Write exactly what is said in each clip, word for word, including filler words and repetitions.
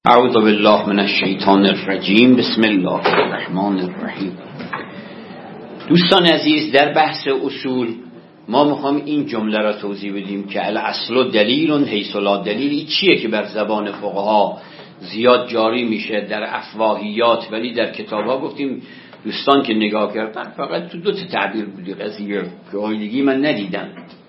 اعوذ بالله من الشیطان الرجیم. بسم الله الرحمن الرحیم. دوستان عزیز، در بحث اصول ما میخوام این جمله را توضیح بدیم که الاصل دلیل حیث لا دلیل. چیه که بر زبان فقها زیاد جاری میشه در افواهیات، ولی در کتاب ها گفتیم دوستان که نگاه کردن فقط تو دو تا تعبیر بودی قضیه که دیگه من ندیدم.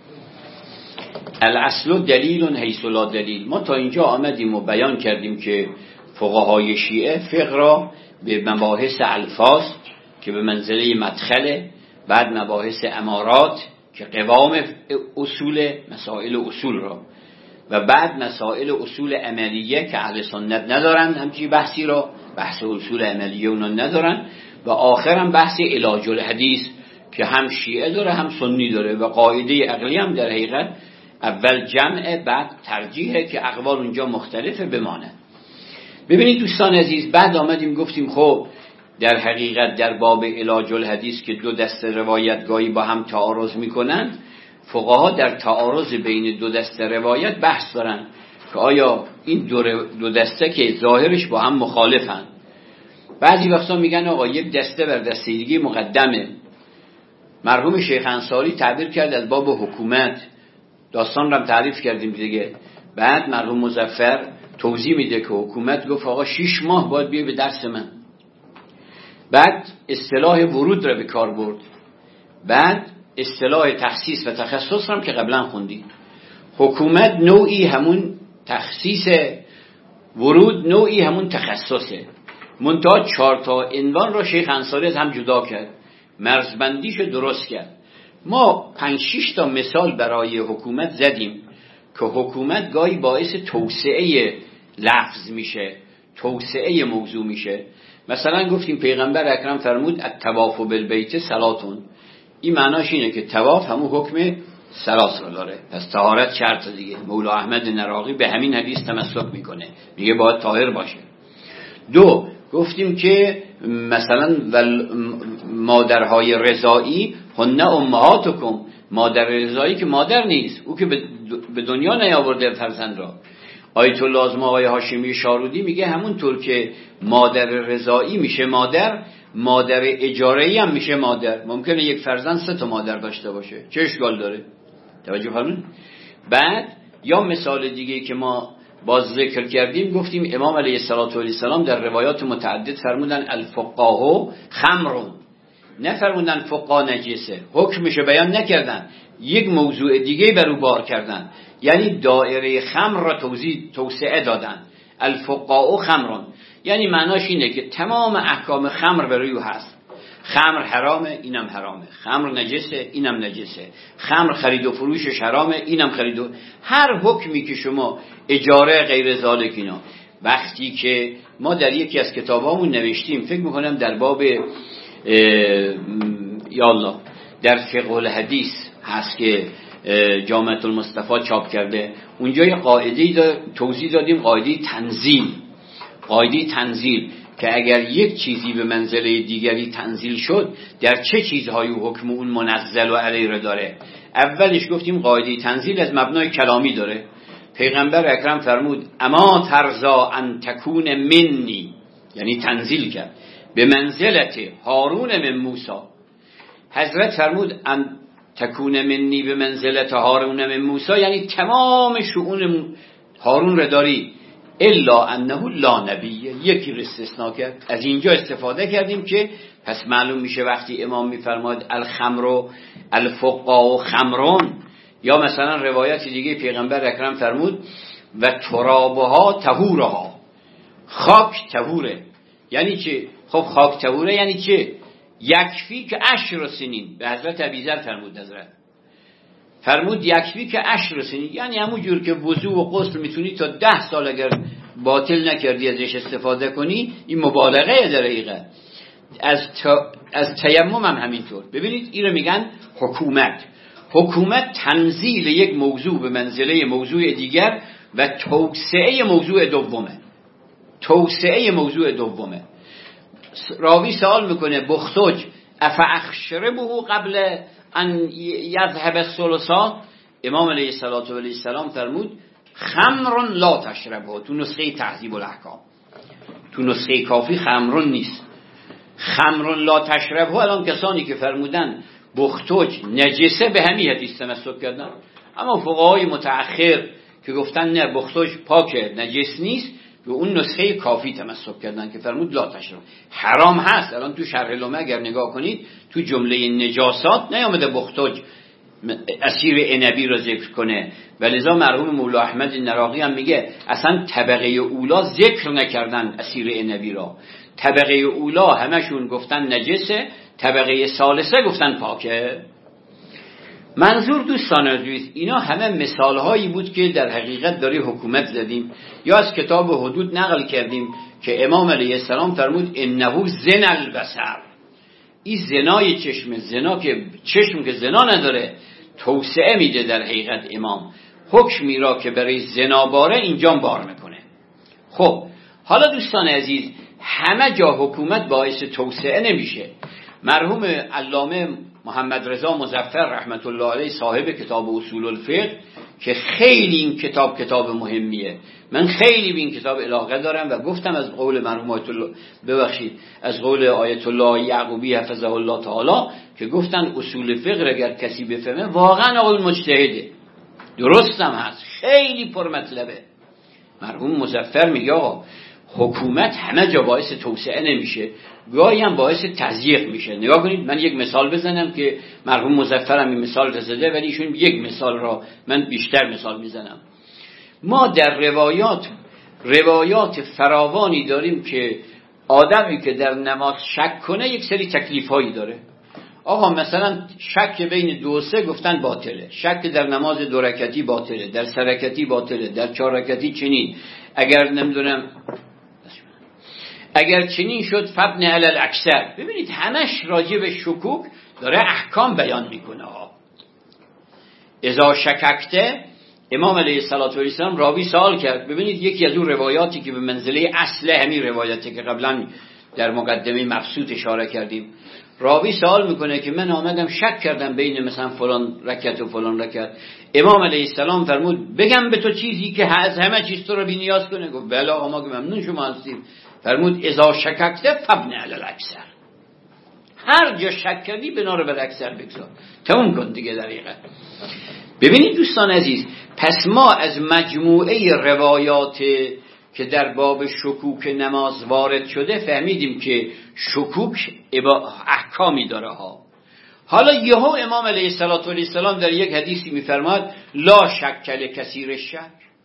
الاصل دلیل حیث لا دلیل. ما تا اینجا آمدیم و بیان کردیم که فقهای شیعه فقه را به مباحث الفاظ که به منزله مدخله، بعد مباحث امارات که قوام اصول مسائل اصول را، و بعد مسائل اصول عملیه که اهل سنت ندارن همچی بحثی را، بحث اصول عملیه اونا ندارن، و آخرم بحث علاج الحدیث که هم شیعه داره هم سنی داره، و قاعده عقلی هم در حقیقت اول جمع بعد ترجیحه که اقوال اونجا مختلفه بمانه. ببینید دوستان عزیز، بعد آمدیم گفتیم خب در حقیقت در باب علاج الحدیث که دو دسته روایت گاهی با هم تعارض میکنن، فقها در تعارض بین دو دسته روایت بحث دارن که آیا این دو, دو دسته که ظاهرش با هم مخالفن. بعضی وقتا میگن آقا یک دسته بر دسته دیگه مقدمه. مرحوم شیخ انصاری تعبیر کرد از باب حکومت، داستان رو هم تعریف کردیم دیگه. بعد مرحوم مظفر توضیح میده که حکومت گفت آقا شش ماه باید بیای به درس من. بعد اصطلاح ورود رو به کار برد. بعد اصطلاح تخصیص و تخصص هم که قبلا خوندید. حکومت نوعی همون تخصیص، ورود نوعی همون تخصصه. منتها چهار تا عنوان رو شیخ انصاری از هم جدا کرد، مرزبندیش درست کرد. ما پنج شش تا مثال برای حکومت زدیم که حکومت گاهی باعث توسعه لفظ میشه، توسعه موضوع میشه. مثلا گفتیم پیغمبر اکرم فرمود الطواف بالبیت صلاتون. این معناش اینه که طواف همون حکم صلات رو داره، پس طهارت شرط دیگه. مولا احمد نراقی به همین حدیث تمسک میکنه، میگه باید طاهر باشه. دو، گفتیم که مثلا مادرهای رضایی هن امهاتکم، مادر رضایی که مادر نیست، او که به دنیا نیاورده فرزند را. آیت الله اعظم آقای هاشمی شارودی میگه همونطور که مادر رضایی میشه مادر، مادر اجاره‌ای هم میشه مادر. ممکنه یک فرزند سه تا مادر داشته باشه، چه اشکال داره؟ توجه فرمودید؟ بعد یا مثال دیگه که ما باز ذکر کردیم، گفتیم امام علیه السلام در روایات متعدد فرمودن الفقهاء خمرون، نه فرمودن فقها نجسه، حکمشو بیان نکردن، یک موضوع دیگه بر او بار کردن، یعنی دایره خمر را توضیح توسعه دادن. الفقهاء خمرون یعنی معناش اینه که تمام احکام خمر بر او هست. خمر حرامه، اینم حرامه. خمر نجسه، اینم نجسه. خمر خرید و فروشش حرامه، اینم خرید و هر حکمی که شما اجاره غیر ذالک اینا. وقتی که ما در یکی از کتابامون نوشتیم، فکر میکنم در باب یا الله در فقه الحدیث هست که جامعه المصطفی چاپ کرده، اونجا یه قاعده‌ای دا توضیح دادیم، قاعده تنزیل. قاعده تنزیل که اگر یک چیزی به منزله دیگری تنزیل شد، در چه چیزهایی حکم اون منزل و علیه را داره. اولش گفتیم قاعده تنزیل از مبنای کلامی داره. پیغمبر اکرم فرمود اما ترضا ان تکون منی، یعنی تنزیل کرد، به منزلت هارون من موسی. حضرت فرمود ان تکون منی به منزلت هارون من موسی، یعنی تمام شؤون هارون را داری، الا انه لا نبیه، یکی رو استثناء کرد. از اینجا استفاده کردیم که پس معلوم میشه وقتی امام میفرماد الخمر الفقهاء خمرون، یا مثلا روایت دیگه پیغمبر اکرم فرمود و ترابها طهورها، خاک طهوره. یعنی چه؟ خب خاک طهوره یعنی چه؟ یکفی که عشر سنین، به حضرت ابیذر فرمود، حضرت فرمود یکفی که عشر سنین، یعنی همون جور که وضو و غسل میتونی تا ده سال اگر باطل نکردی ازش استفاده کنی، این مبالغه در حقیقت. از تا... از تیمم هم همینطور. ببینید این رو میگن حکومت. حکومت تنزیل یک موضوع به منزله موضوع دیگر و توسعه موضوع دومه. توسعه موضوع دومه. راوی سوال میکنه بختوج افاخشربه قبل ان یذهب الثلثا. امام علیه السلام فرمود خمر لا تشربه، تو نسخه تهذیب الاحکام. تو نسخه کافی خمر نیست. خمر لا تشربه، الان کسانی که فرمودن بختوج نجسه به همین حدیث تمسک کردن، اما فقهای متأخر که گفتن نه بختوج پاکه نجس نیست، به اون نسخه کافی تمسک کردن که فرمود لا تشرب. حرام هست. الان تو شرح لمعه اگر نگاه کنید تو جمله نجاسات نیامده بختوج اسیر عنبی رو ذکر کنه، ولذا مرحوم مولا احمد نراقی هم میگه اصلا طبقه اولا ذکر نکردن اسیر عنبی را. طبقه اولا همشون گفتن نجسه، طبقه ثالثه گفتن پاکه. منظور دوستان عزیز اینا همه مثال هایی بود که در حقیقت داری حکومت زدیم، یا از کتاب حدود نقل کردیم که امام علیه السلام فرمود انه زنا البصر، این زنای چشم، زنا که چشم که زنا نداره توسعه میده در حقیقت امام حکمی را که برای زنا باره اینجا بار میکنه. خب حالا دوستان عزیز همه جا حکومت باعث توسعه نمیشه. مرحوم علامه محمد رضا مظفر رحمت الله علیه صاحب کتاب اصول الفقه که خیلی این کتاب کتاب مهمیه، من خیلی به این کتاب علاقه دارم و گفتم از قول مرحوم آیت الله ببخشید از قول آیت الله یعقوبی حفظه الله تعالی که گفتن اصول فقه اگر کسی بفهمه واقعا آقای مجتهده، درست هم هست، خیلی پرمطلبه. مرحوم مظفر میگه آقا حکومت همه جا باعث توسعه نمیشه، گاهی هم باعث تضییق میشه. نگاه کنید من یک مثال بزنم که مرحوم مظفر هم این مثال زده ولی ایشون یک مثال را من بیشتر مثال میزنم. ما در روایات روایات فراوانی داریم که آدمی که در نماز شک کنه یک سری تکلیف هایی داره. آقا مثلا شک بین دو و سه گفتن باطله، شک در نماز دو رکعتی باطله، در سه رکعتی باطله، در چهار رکعتی چنین، اگر نمیدونم اگر چنین شد فبن علی الاکثر. ببینید همش راجع به شکوک داره احکام بیان میکنه. اذا شککته، امام علیه السلام راوی سوال کرد. ببینید یکی از اون روایاتی که به منزله اصل همین روایاتی که قبلا در مقدمه مبسوط اشاره کردیم، راوی سوال میکنه که من آمدم شک کردم بین مثلا فلان رکعت و فلان رکعت. امام علیه السلام فرمود بگم به تو چیزی که از همه چیز تو رو بی نیاز کنه؟ گفت بله آقا ما که ممنون شما هستیم. فرمود اذا شککته فبن علی الاکثر، هر جا شک کردی بنا رو بر اکثر بگذار، تموم کن دیگه. دقیقاً ببینید دوستان عزیز، پس ما از مجموعه روایات که در باب شکوک نماز وارد شده فهمیدیم که شکوک احکامی داره ها. حالا یهو امام علیه السلام در یک حدیثی میفرماد لا شک لکثیر شک،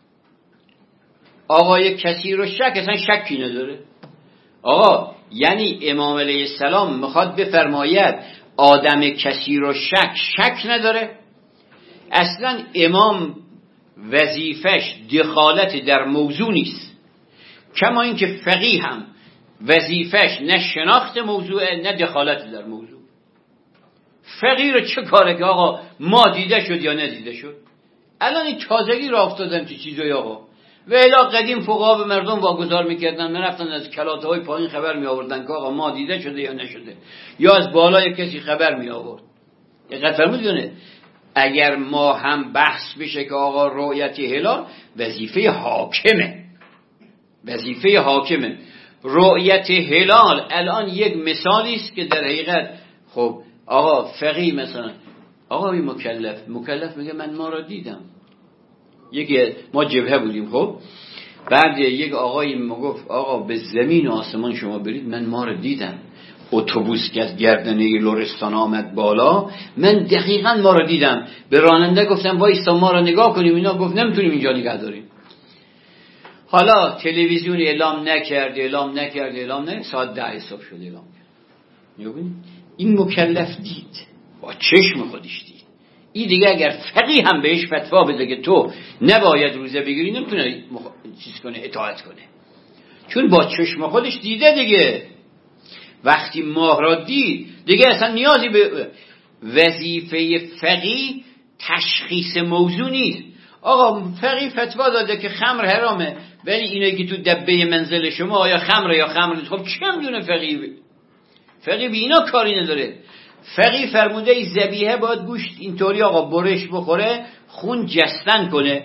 آقای کثیر شک اصلا شکی نداره. آقا یعنی امام علیه السلام میخواد بفرماید آدم کثیر شک شک نداره؟ اصلا امام وظیفش دخالت در موضوع نیست، کما اینکه فقیه هم وظیفش نه شناخت موضوعه نه دخالت در موضوع. فقیه رو چه کاره که آقا ما دیده شد یا ندیده شد؟ الان این تازگی را افتادن چه چیزایی آقا. و الا قدیم فقها به مردم واگذار میکردن، میرفتن از کلاته های پایین خبر می آوردن که آقا ما دیده شده یا نشده، یا از بالای کسی خبر می آورد. دقت فرمودید اگر ما هم بحث بشه که آقا رؤیت هلال وظیفه حاکمه، وظیفه حاکمه. رؤیت هلال الان یک مثالی است که در حقیقت خب آقا فقیه مثلا آقا این مکلف مکلف میگه من ما را دیدم. یکی ما جبهه بودیم، خب بعد یک آقایی میگفت آقا به زمین و آسمان شما برید من ما را دیدم، اتوبوس که از گردنه لرستان آمد بالا من دقیقاً ما را دیدم. به راننده گفتم وایسا ما را نگاه کنیم، اینا گفت نمیتونیم اینجا نگه داریم. حالا تلویزیون اعلام نکرد اعلام نکرد اعلام نکرد ساعت ده صبح شد اعلام کرد. این مکلف دید، با چشم خودش دید. این دیگه اگر فقیه هم بهش فتوا بده که تو نباید روزه بگیری نمیتونه مخ... چیز کنه اطاعت کنه، چون با چشم خودش دیده دیگه. وقتی ماه را دید دیگه اصلا نیازی به وظیفه فقیه تشخیص موضوع نیست. آقا فقیه فتوا داده که خمر حرامه ولی اینایی که تو دبه منزل شما آیا خمره یا خمر نیست، خب چه میدونه فقیه؟ فقیه بی اینا کاری نداره. فقیه فرموده ای ذبیحه باید گوشت اینطوری آقا برش بخوره، خون جستن کنه،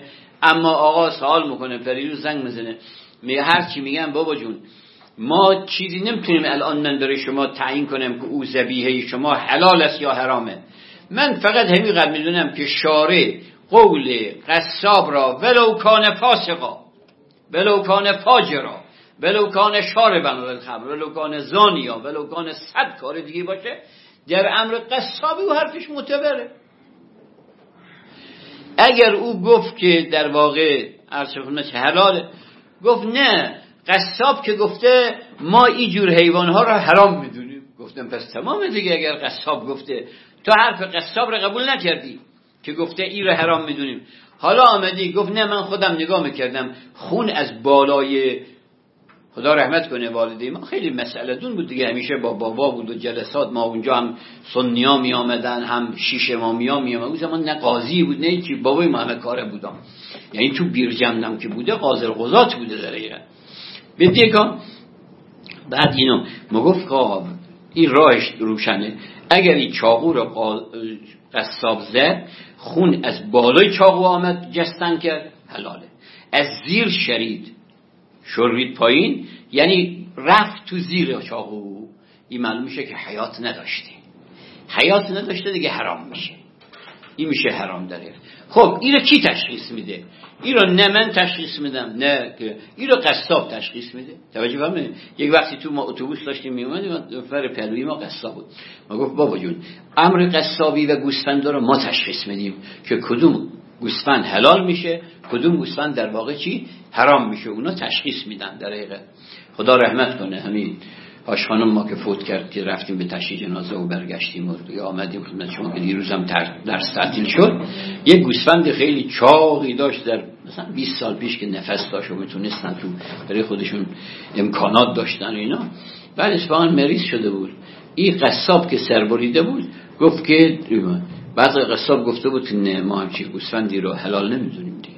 اما آقا سوال میکنه، پریروز زنگ میزنه، میگه هر چی میگم بابا جون ما چیزی نمیتونیم الان من برای شما تعیین کنم که او ذبیحه شما حلال است یا حرامه. من فقط همینقدر میدونم که شارع قول قصاب را ولو کان فاسقا ولو کان فاجرا ولو کان شاربا للخمر ولو کان زانیا ولو کان صد کار دیگه باشه، در امر قصابی و حرفش معتبره. اگر او گفت که در واقع عرض حلاله، گفت نه قصاب که گفته ما این جور حیوانها را حرام میدونیم، گفتم پس تمام دیگه. اگر قصاب گفته تو حرف قصاب را قبول نکردی که گفته این را حرام میدونیم، حالا آمدی گفت نه من خودم نگاه میکردم خون از بالای، خدا رحمت کنه والدی ما خیلی مسئله دون بود دیگه، همیشه با بابا بود و جلسات ما اونجا هم سنیا می آمدن هم شیش امامیا می آمدن. اون زمان نه قاضی بود نه چی، بابای ما همه کاره بودم، یعنی تو بیرجندم که بوده قاضی القضات بوده در ایران. بدیه که بعد اینو ما گفت که این راهش روشنه، اگر این چاقو رو قصاب زد خون از بالای چاقو آمد جستن کرد حلاله، از زیر شرید شورید پایین یعنی رفت تو زیر چاقو، این معلوم میشه که حیات نداشته، حیات نداشته دیگه حرام میشه، این میشه حرام داره. خب این رو کی تشخیص میده؟ این رو نه من تشخیص میدم نه که این رو قصاب تشخیص میده. توجه فرمایید، یک وقتی تو ما اتوبوس داشتیم میومدیم دفتر پهلوی ما قصاب بود، ما گفت بابا جون امر قصابی و گوسفند رو ما تشخیص میدیم که کدوم گوسفند حلال میشه کدوم گوسفند در واقع چی حرام میشه، اونا تشخیص میدن. در حقیقت خدا رحمت کنه همین هاش خانم ما که فوت کرد که رفتیم به تشییع جنازه و برگشتیم و آمدیم خدمت شما که دیروزم درس تعطیل شد، یک گوسفند خیلی چاقی داشت در مثلا بیست سال پیش که نفس داشت و میتونستن تو برای خودشون امکانات داشتن و اینا، بعد اصفهان مریض شده بود. این قصاب که سربریده بود گفت که بعد قصاب گفته بود که نه ما همچین گوسفندی رو حلال نمیدونیم دیگه،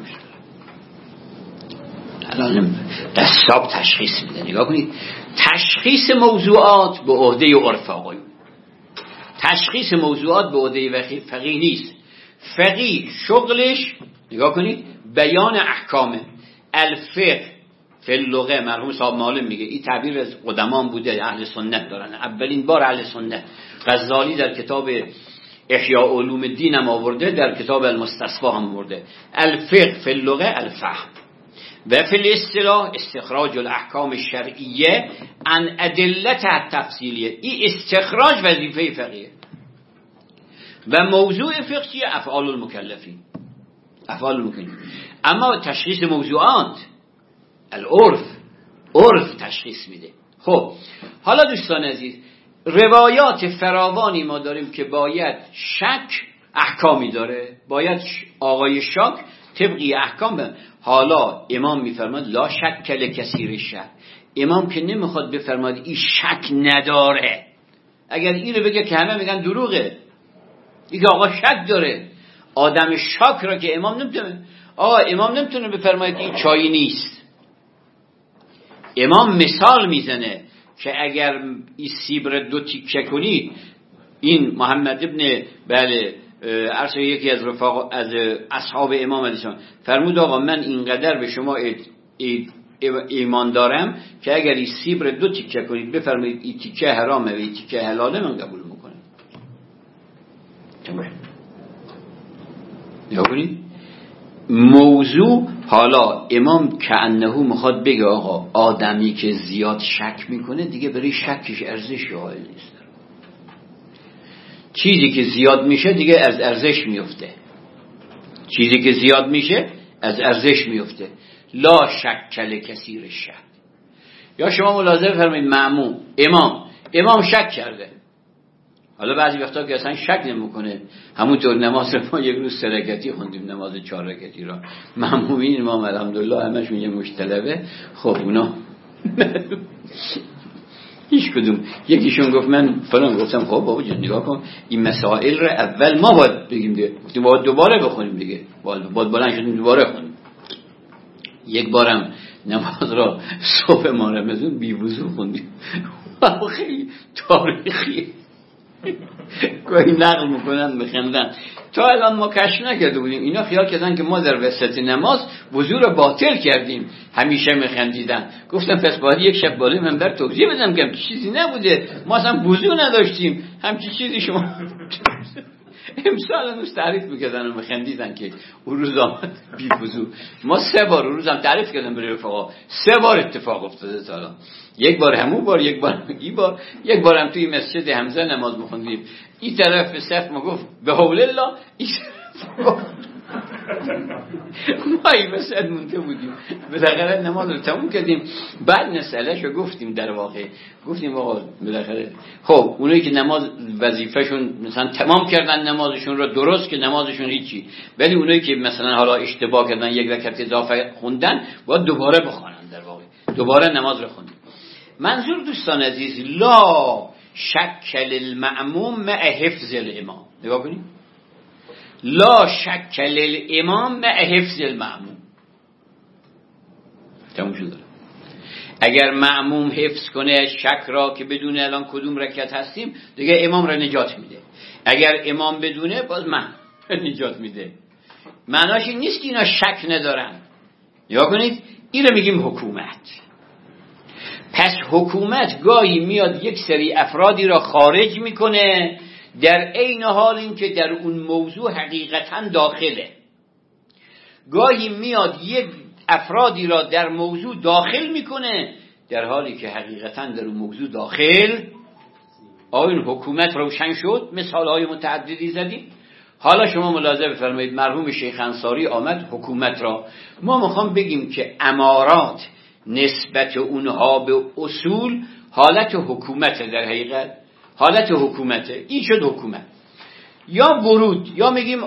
حلال نمیدونیم. قصاب تشخیص میده. نگاه کنید تشخیص موضوعات به عهده عرف آقایون، تشخیص موضوعات به عهده فقیه نیست. فقیه شغلش نگاه کنید بیان احکامه. الفقه فی اللغه مرحوم صاحب معالم میگه، این تعبیر از قدمان بوده، اهل سنت دارن، اولین بار اهل سنت. غزالی در کتاب احیاء علوم الدین هم آورده، در کتاب المستصفا هم آورده. الفقه فی اللغه الفهم و فی الاصطلاح استخراج الاحکام الشرعیه عن ادلتها التفصیلیه. این استخراج وظیفه فقیه و موضوع فقه چیه؟ افعال المکلفین، افعال المکلفین. اما تشخیص موضوعات العرف، عرف تشخیص میده. خب حالا دوستان عزیز روایات فراوانی ما داریم که باید شک احکامی داره، باید آقای شک طبقی احکام بند. حالا امام میفرماد لا شک لکثیر شک، امام که نمیخواد بفرماد این شک نداره. اگر اینو بگه که همه میگن دروغه، این که آقا شک داره. آدم شک را که امام نمیتونه، آقا امام نمیتونه بفرماید این چای نیست. امام مثال میزنه که اگر این سیب را دو تیکه کنی، این محمد ابن بله عرض یکی از رفاق از اصحاب امام علیه السلام فرمود آقا من اینقدر به شما ایمان دارم که اگر این سیب را دو تیکه کنید بفرمایید این تیکه حرامه و این تیکه حلاله، من قبول میکنم. تمام. نگاه کنید موضوع. حالا امام کأنه میخواد بگه آقا آدمی که زیاد شک میکنه دیگه برای شکش ارزش قائل نیست. چیزی که زیاد میشه دیگه از ارزش میفته، چیزی که زیاد میشه از ارزش میفته. لا شک لکثیر شک. یا شما ملاحظه فرمایید مأموم امام امام شک کرده، حالا بعضی وقتا که اصلا شک نمیکنه، همونطور نماز ما یک روز سه رکعتی خوندیم، نماز چهار رکعتی را مأمومین امام الحمدلله همشون یه مشتلبه. خب اونا هیچ کدوم، یکیشون گفت من فلان، گفتم خب بابا جان نگاه کن این مسائل رو اول ما باید بگیم دیگه، گفتیم باید دوباره بخونیم دیگه، باید باید بلند شدیم دوباره خونیم. یک بارم نماز را صبح ما رمضان بی وضو خوندیم، خیلی تاریخی گاهی نقل میکنن بخندن. تا الان ما کشف نکرده بودیم، اینا خیال کردن که ما در وسط نماز وضو رو باطل کردیم، همیشه میخندیدن. گفتم پس باید یک شب بالای منبر توضیح بدم که چیزی نبوده، ما اصلا وضو نداشتیم، همچی چیزی شما امسال هنوز تعریف میکردن و میخندیدن که اون روز آمد بی وضو. ما سه بار اون روز هم تعریف کردم برای رفقا، سه بار اتفاق افتاده تا الان. یک بار همون بار، یک بار این بار، یک بار هم توی مسجد حمزه نماز میخوندیم، این طرف صف ما گفت به حول الله، این ما این وسط مونده بودیم. بالاخره نماز رو تموم کردیم. بعد مسئلهش رو گفتیم، در واقع گفتیم آقا بالاخره خب اونایی که نماز وظیفهشون مثلا تمام کردن نمازشون رو درست که نمازشون هیچی، ولی اونایی که مثلا حالا اشتباه کردن یک رکعت اضافه خوندن باید دوباره بخونن، در واقع دوباره نماز رو خوندن. منظور دوستان عزیز لا شکل المأموم مع حفظ الامام. نگاه کنید، لا شکل الامام مع حفظ المأموم. تموم شد. اگر مأموم حفظ کنه شک را که بدون الان کدوم رکعت هستیم، دیگه امام را نجات میده. اگر امام بدونه باز من نجات میده. معناش این نیست که اینا شک ندارن. نگاه کنید، این رو میگیم حکومت. پس حکومت گاهی میاد یک سری افرادی را خارج میکنه در عین حال این که در اون موضوع حقیقتا داخله. گاهی میاد یک افرادی را در موضوع داخل میکنه در حالی که حقیقتا در اون موضوع داخل. آیا این حکومت روشن شد؟ مثال های متعددی زدیم. حالا شما ملاحظه بفرمایید، مرحوم شیخ انصاری آمد حکومت را، ما میخوام بگیم که امارات نسبت اونها به اصول حالت حکومت، در حقیقت حالت حکومته. این شد حکومت. یا ورود، یا میگیم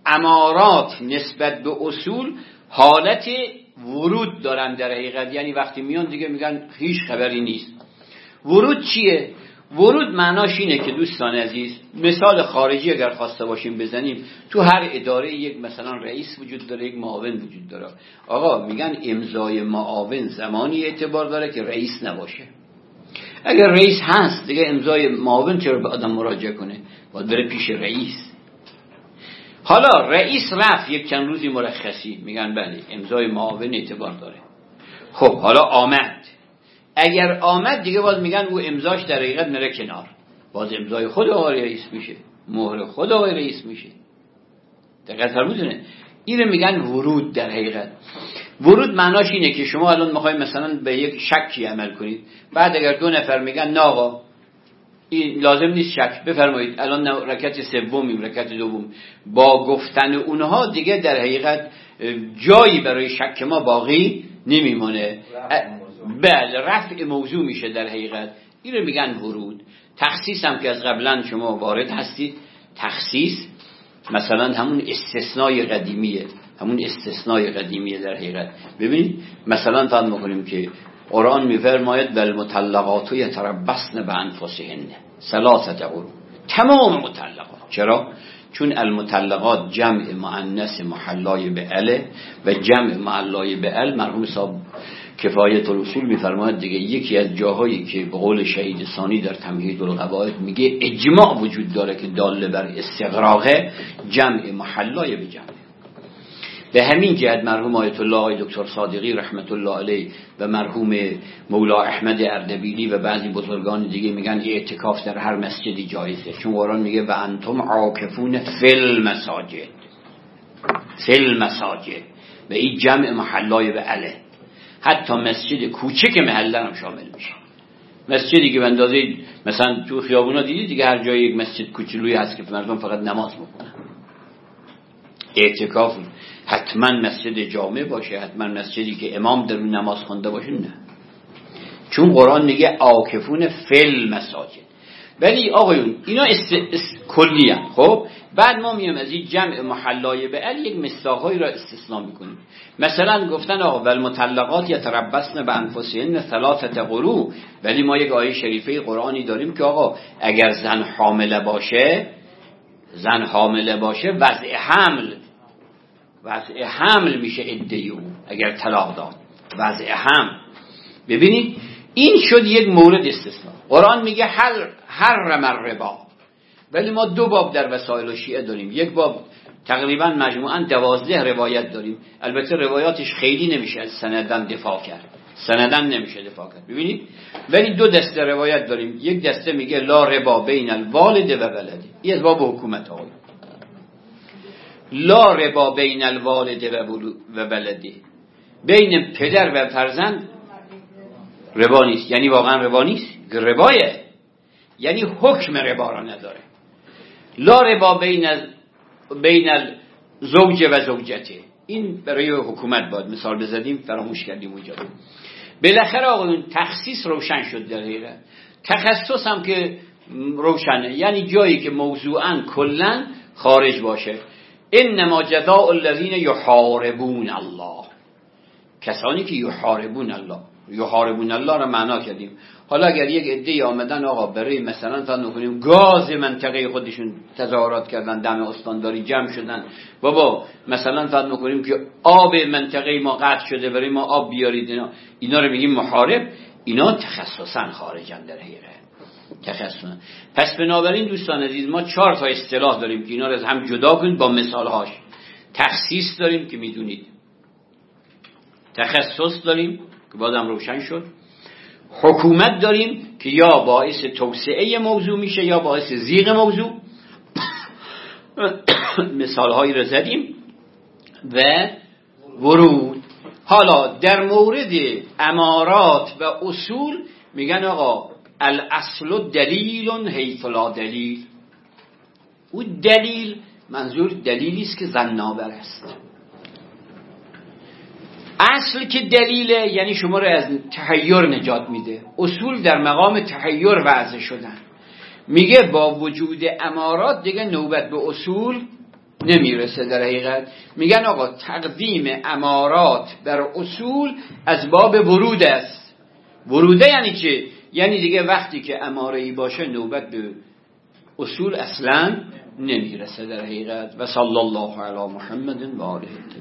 امارات نسبت به اصول حالت ورود دارن در حقیقت، یعنی وقتی میان دیگه میگن هیچ خبری نیست. ورود چیه؟ ورود معناش اینه که دوستان عزیز، مثال خارجی اگر خواسته باشیم بزنیم، تو هر اداره یک مثلا رئیس وجود داره، یک معاون وجود داره. آقا میگن امضای معاون زمانی اعتبار داره که رئیس نباشه. اگر رئیس هست دیگه امضای معاون چرا به آدم مراجعه کنه؟ باید بره پیش رئیس. حالا رئیس رفت یک چند روزی مرخصی، میگن بله امضای معاون اعتبار داره. خب حالا آمد، اگر آمد دیگه باز میگن او امضاش در حقیقت میره کنار، باز امضای خود آقای رئیس میشه، مهر خود آقای رئیس میشه. دقیق فرمودونه. اینو میگن ورود. در حقیقت ورود معناش اینه که شما الان میخواید مثلا به یک شکی عمل کنید، بعد اگر دو نفر میگن نه آقا این لازم نیست شک، بفرمایید الان رکعت سومیم رکعت دوم، با گفتن اونها دیگه در حقیقت جایی برای شک ما باقی نمیمونه. بله رفع موضوع میشه در حقیقت. این رو میگن ورود. تخصیص هم که از قبلا شما وارد هستید، تخصیص مثلا همون استثنای قدیمیه، همون استثنای قدیمیه در حقیقت. ببینید مثلا فهم میکنیم که قرآن میفرماید والمطلقات یتربصن بانفسهن ثلاثه قروء. تمام مطلقات. چرا؟ چون المطلقات جمع مؤنث محلای به اله و جمع محلای به ال. مرحوم صاحب کفایت الاصول میفرماید دیگه یکی از جاهایی که به قول شهید ثانی در تمهید القواعد میگه اجماع وجود داره که داله بر استغراقه، جمع محلای به جمع. به همین جهت مرحوم آیت الله آقای دکتر صادقی رحمت الله علیه و مرحوم مولا احمد اردبیلی و بعضی بزرگان دیگه میگن اعتکاف در هر مسجدی جایزه، چون قرآن میگه و انتم عاکفون فی المساجد، فی المساجد، و این جمع محلای به اله. حتی مسجد کوچک محله هم شامل میشه. مسجدی که به اندازه مثلا تو خیابونا دیدی دیگه هر جای یک مسجد کوچولویی هست که مردم فقط نماز میخونن. اعتکاف حتما مسجد جامع باشه، حتما مسجدی که امام در اون نماز خونده باشه، نه. چون قرآن میگه عاکفون فی المساجد. ولی آقایون اینا است... است... کلی هم. خب بعد ما میام از این جمع محلای به ال یک مصداقایی را استثناء میکنیم. مثلا گفتن آقا والمطلقات یتربصن بانفسهن ثلاثه قروء، ولی ما یک آیه شریفه قرآنی داریم که آقا اگر زن حامله باشه، زن حامله باشه وضع حمل وضع حمل میشه عده او اگر طلاق داد، وضع حمل. ببینید این شد یک مورد استثناء. قرآن میگه هر حرم الربا، ولی ما دو باب در وسائل شیعه داریم. یک باب تقریبا مجموعاً دوازده روایت داریم. البته روایاتش خیلی نمیشه از سندن دفاع کرد، سندن نمیشه دفاع کرد، ببینید. ولی دو دسته روایت داریم. یک دسته میگه لا ربا بین الوالد و ولده، این از باب حکومت آقای لا ربا بین الوالد و ولده، بین پدر و فرزند ربا نیست. یعنی واقعا ربا نیست، ربایه، یعنی حکم ربا را نداره. لا ربا بین بین الزوج و زوجته، این برای حکومت باید مثال بزدیم، فراموش کردیم اونجا. بالاخره آقایون تخصیص روشن شد در حقیقت. تخصص هم که روشنه، یعنی جایی که موضوعاً کلاً خارج باشه. انما جزاء الذین یحاربون الله، کسانی که یحاربون الله، یحاربون الله را معنا کردیم. حالا اگر یک عده آمدن آقا برای مثلا تا نکنیم گاز منطقه خودشون تظاهرات کردن، دم استانداری جمع شدن، بابا مثلا تا نکنیم که آب منطقه ما قطع شده برای ما آب بیارید، اینا اینا رو میگیم محارب. اینا تخصصا خارجن در حقیقت، تخصصا. پس بنابراین دوستان عزیز ما چهار تا اصطلاح داریم که اینا رو از هم جدا کنید با مثالهاش. تخصیص داریم که میدونید، تخصص داریم که بازم روشن شد، حکومت داریم که یا باعث توسعه موضوع میشه یا باعث زیغ موضوع، مثال هایی رو زدیم، و ورود. حالا در مورد امارات و اصول میگن آقا الاصل دلیل حیث لا دلیل. او دلیل منظور دلیلی است که ظن‌آور است. اصل که دلیله یعنی شما رو از تحیر نجات میده. اصول در مقام تحیر وضع شدن. میگه با وجود امارات دیگه نوبت به اصول نمیرسه در حقیقت. میگن آقا تقدیم امارات بر اصول از باب ورود است. وروده یعنی چه؟ یعنی دیگه وقتی که اماره‌ای باشه نوبت به اصول اصلا نمیرسه در حقیقت. و صلی الله علی محمد و آله.